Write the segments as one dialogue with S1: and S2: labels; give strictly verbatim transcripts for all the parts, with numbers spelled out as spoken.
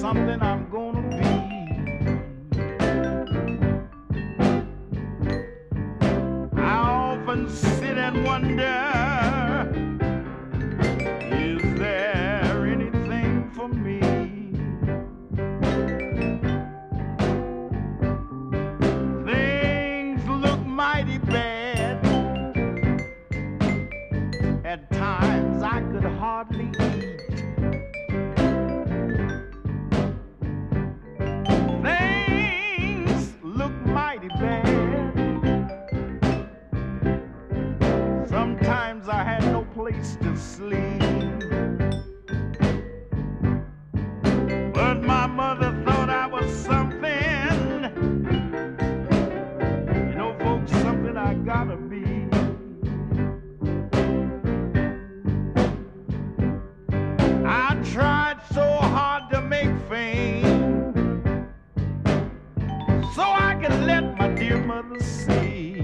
S1: something I'm gonna be. I often sit and wonder, is there anything for me? Things look mighty bad. At times I could hardly eat. Things look mighty bad. Sometimes I had no place to sleep. But my mother thought I was something. You know, folks, something I gotta be. I tried so hard to make fame so I could let my dear mother see.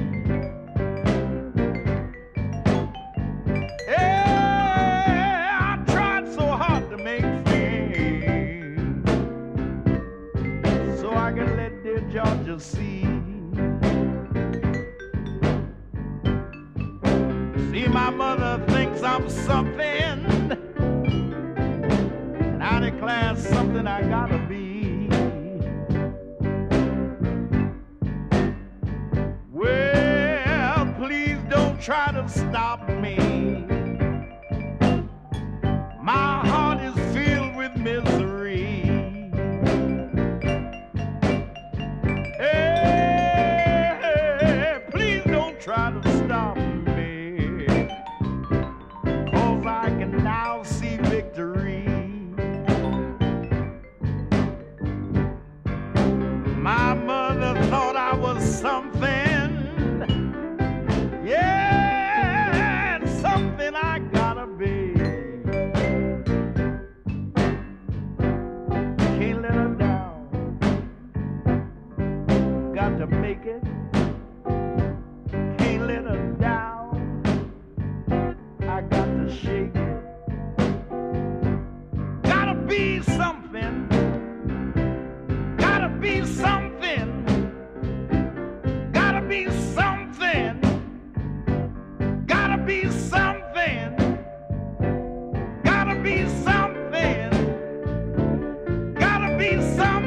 S1: Yeah, I tried so hard to make fame so I could let dear Georgia see. See, my mother thinks I'm something. I declare something I gotta be. Well, please don't try to stop me. My heart is filled with misery. Hey, please don't try to stop me, 'cause I can now see victory. My mother thought I was something. Yeah, it's something I gotta be. Can't let her down. Got to make it. Can't let her down. I got to shake it. Gotta be something. Gotta be something. Gotta be something. Gotta be something. Gotta be something. Gotta be something.